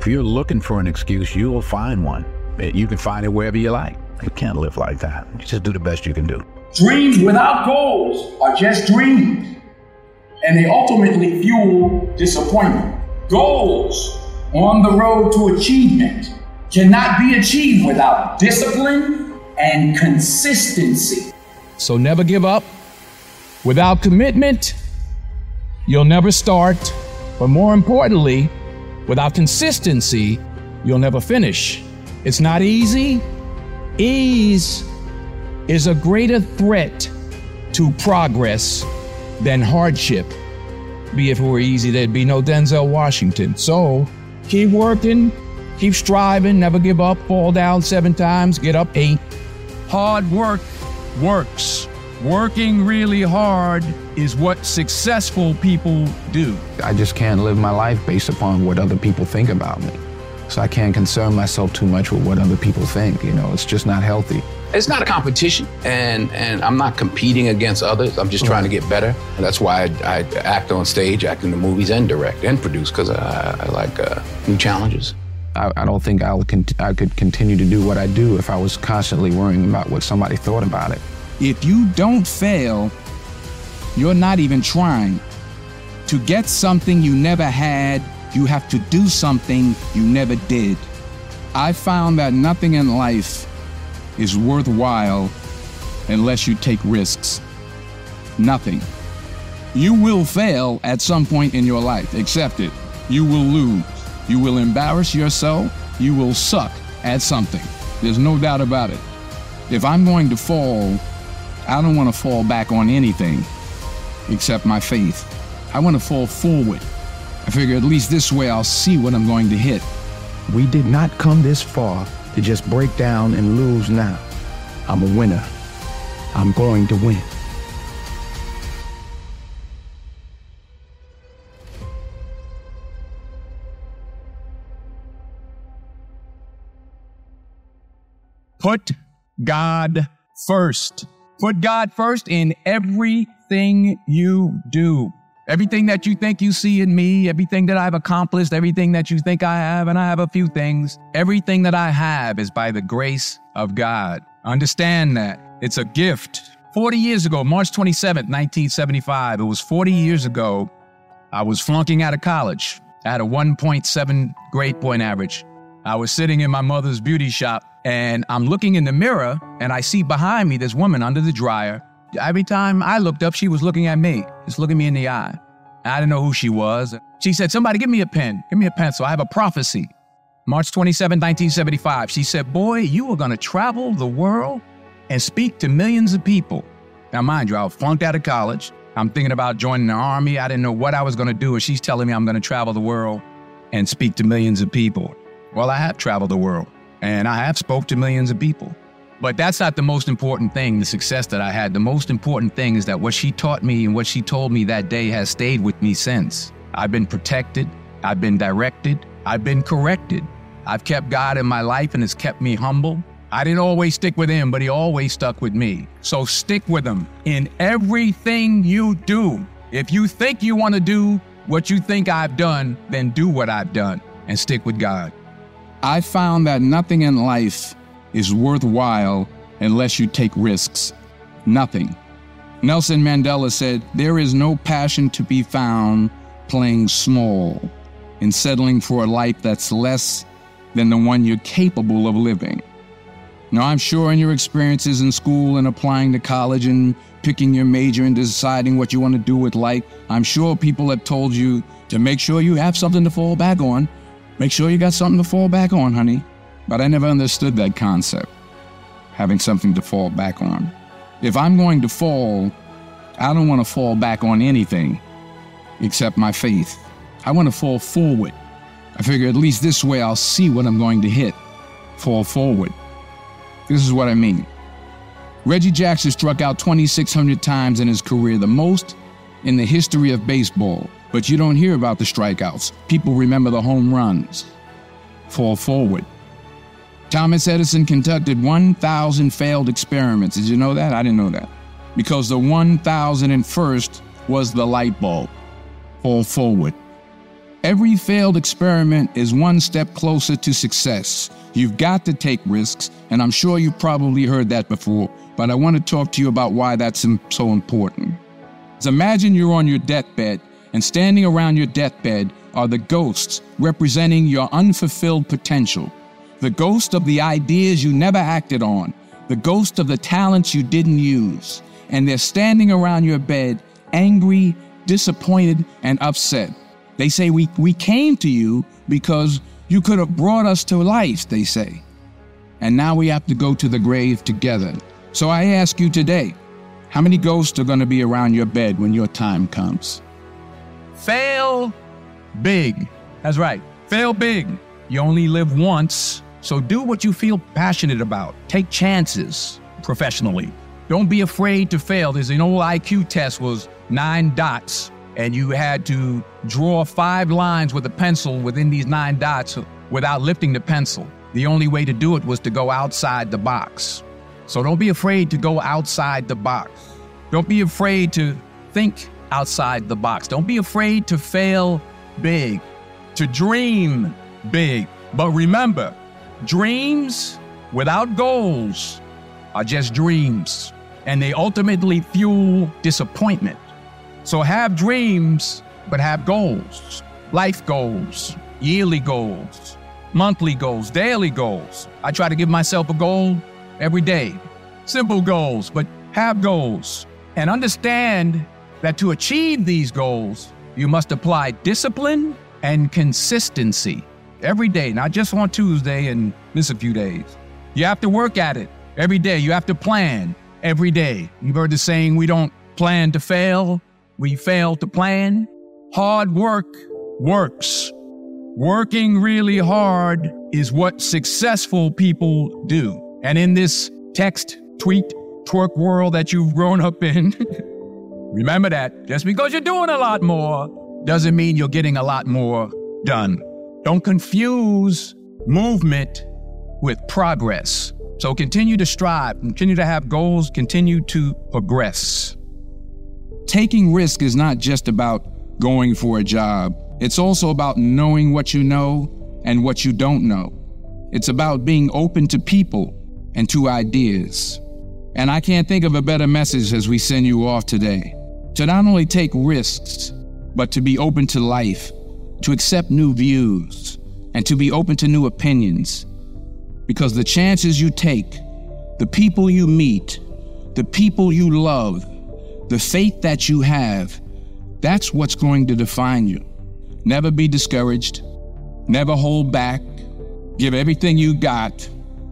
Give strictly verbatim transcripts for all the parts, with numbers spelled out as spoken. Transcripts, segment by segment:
If you're looking for an excuse, you will find one. You can find it wherever you like. You can't live like that. You just do the best you can do. Dreams without goals are just dreams, and they ultimately fuel disappointment. Goals on the road to achievement cannot be achieved without discipline and consistency. So never give up. Without commitment, you'll never start. But more importantly, without consistency, you'll never finish. It's not easy. Ease is a greater threat to progress than hardship. Be if it were easy, there'd be no Denzel Washington. So keep working, keep striving, never give up, fall down seven times, get up eight. Hard work works. Working really hard is what successful people do. I just can't live my life based upon what other people think about me. So I can't concern myself too much with what other people think. You know, it's just not healthy. It's not a competition, and, and I'm not competing against others. I'm just trying to get better. And that's why I, I act on stage, act in the movies, and direct and produce, because I, I like uh, new challenges. I, I don't think I'll con- I could continue to do what I do if I was constantly worrying about what somebody thought about it. If you don't fail, you're not even trying. To get something you never had, you have to do something you never did. I found that nothing in life is worthwhile unless you take risks. Nothing. You will fail at some point in your life. Accept it. You will lose. You will embarrass yourself. You will suck at something. There's no doubt about it. If I'm going to fall, I don't want to fall back on anything except my faith. I want to fall forward. I figure at least this way I'll see what I'm going to hit. We did not come this far to just break down and lose now. I'm a winner. I'm going to win. Put God first. Put God first in everything you do. Everything that you think you see in me, everything that I've accomplished, everything that you think I have, and I have a few things, everything that I have is by the grace of God. Understand that. It's a gift. forty years ago, March twenty-seventh, nineteen seventy-five, it was forty years ago, I was flunking out of college. I had a one point seven grade point average. I was sitting in my mother's beauty shop, and I'm looking in the mirror, and I see behind me this woman under the dryer. Every time I looked up, she was looking at me, just looking me in the eye. I didn't know who she was. She said, somebody give me a pen, give me a pencil. I have a prophecy. March twenty-seventh, nineteen seventy-five. She said, boy, you are going to travel the world and speak to millions of people. Now, mind you, I was flunked out of college. I'm thinking about joining the army. I didn't know what I was going to do. And she's telling me I'm going to travel the world and speak to millions of people. Well, I have traveled the world and I have spoke to millions of people. But that's not the most important thing, the success that I had. The most important thing is that what she taught me and what she told me that day has stayed with me since. I've been protected. I've been directed. I've been corrected. I've kept God in my life and it's kept me humble. I didn't always stick with him, but he always stuck with me. So stick with him in everything you do. If you think you want to do what you think I've done, then do what I've done and stick with God. I found that nothing in life is worthwhile unless you take risks. Nothing. Nelson Mandela said, there is no passion to be found playing small and settling for a life that's less than the one you're capable of living. Now, I'm sure in your experiences in school and applying to college and picking your major and deciding what you want to do with life, I'm sure people have told you to make sure you have something to fall back on. Make sure you got something to fall back on, honey. But I never understood that concept, having something to fall back on. If I'm going to fall, I don't want to fall back on anything except my faith. I want to fall forward. I figure at least this way I'll see what I'm going to hit. Fall forward. This is what I mean. Reggie Jackson struck out twenty-six hundred times in his career, the most in the history of baseball. But you don't hear about the strikeouts. People remember the home runs. Fall forward. Thomas Edison conducted one thousand failed experiments. Did you know that? I didn't know that. Because the one thousand first was the light bulb. Fall forward. Every failed experiment is one step closer to success. You've got to take risks, and I'm sure you've probably heard that before, but I want to talk to you about why that's so important. So imagine you're on your deathbed, and standing around your deathbed are the ghosts representing your unfulfilled potential, the ghost of the ideas you never acted on, the ghost of the talents you didn't use, and they're standing around your bed, angry, disappointed, and upset. They say, we, we came to you because you could have brought us to life, they say. And now we have to go to the grave together. So I ask you today, how many ghosts are going to be around your bed when your time comes? Fail big. That's right. Fail big. You only live once, so do what you feel passionate about. Take chances professionally. Don't be afraid to fail. There's an old I Q test was nine dots, and you had to draw five lines with a pencil within these nine dots without lifting the pencil. The only way to do it was to go outside the box. So don't be afraid to go outside the box. Don't be afraid to think outside the box. Don't be afraid to fail big, to dream big. But remember, dreams without goals are just dreams, and they ultimately fuel disappointment. So have dreams, but have goals. Life goals, yearly goals, monthly goals, daily goals. I try to give myself a goal every day. Simple goals, but have goals. And understand that to achieve these goals, you must apply discipline and consistency every day, not just on Tuesday and miss a few days. You have to work at it every day. You have to plan every day. You've heard the saying, we don't plan to fail, we fail to plan. Hard work works. Working really hard is what successful people do. And in this text, tweet, twerk world that you've grown up in, remember that just because you're doing a lot more doesn't mean you're getting a lot more done. Don't confuse movement with progress. So continue to strive, continue to have goals, continue to progress. Taking risk is not just about going for a job. It's also about knowing what you know and what you don't know. It's about being open to people and to ideas. And I can't think of a better message as we send you off today. To not only take risks, but to be open to life, to accept new views, and to be open to new opinions. Because the chances you take, the people you meet, the people you love, the faith that you have, that's what's going to define you. Never be discouraged. Never hold back. Give everything you got.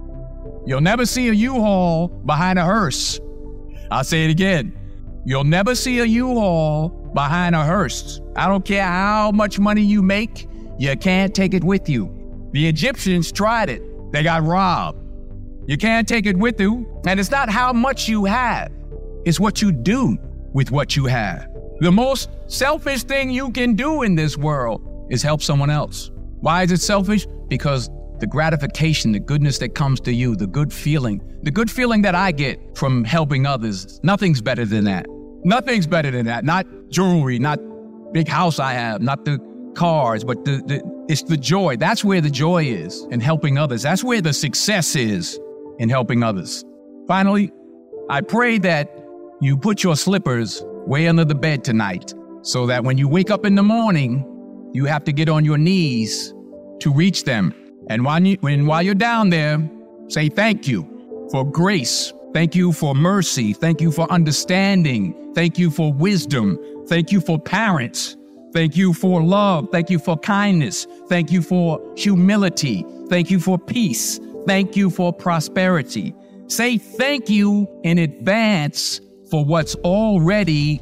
You'll never see a U-Haul behind a hearse. I'll say it again. You'll never see a U-Haul behind a hearse. I don't care how much money you make, you can't take it with you. The Egyptians tried it. They got robbed. You can't take it with you. And it's not how much you have. It's what you do with what you have. The most selfish thing you can do in this world is help someone else. Why is it selfish? Because the gratification, the goodness that comes to you, the good feeling, the good feeling that I get from helping others, nothing's better than that. Nothing's better than that. Not jewelry, not big house I have, not the cars, but the, the it's the joy. That's where the joy is in helping others. That's where the success is in helping others. Finally, I pray that you put your slippers way under the bed tonight so that when you wake up in the morning, you have to get on your knees to reach them. And while, you, when, while you're down there, say thank you for grace. Thank you for mercy. Thank you for understanding. Thank you for wisdom. Thank you for parents. Thank you for love. Thank you for kindness. Thank you for humility. Thank you for peace. Thank you for prosperity. Say thank you in advance for what's already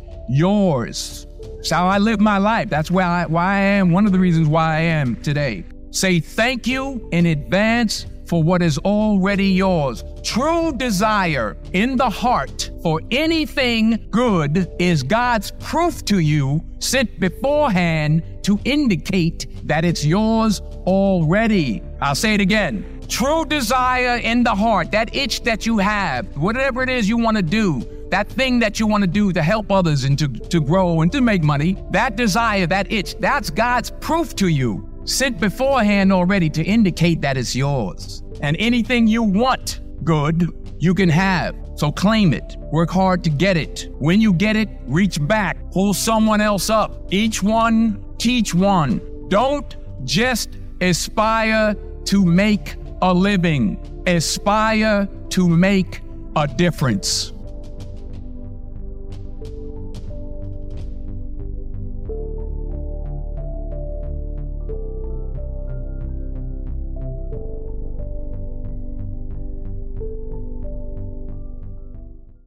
yours. That's how I live my life. That's where I, why I am, one of the reasons why I am today. Say thank you in advance for what is already yours. True desire in the heart for anything good is God's proof to you sent beforehand to indicate that it's yours already. I'll say it again. True desire in the heart, that itch that you have, whatever it is you want to do, that thing that you want to do to help others and to, to grow and to make money, that desire, that itch, that's God's proof to you, sent beforehand already to indicate that it's yours. And anything you want good, you can have. So claim it. Work hard to get it. When you get it, reach back. Pull someone else up. Each one, teach one. Don't just aspire to make a living. Aspire to make a difference.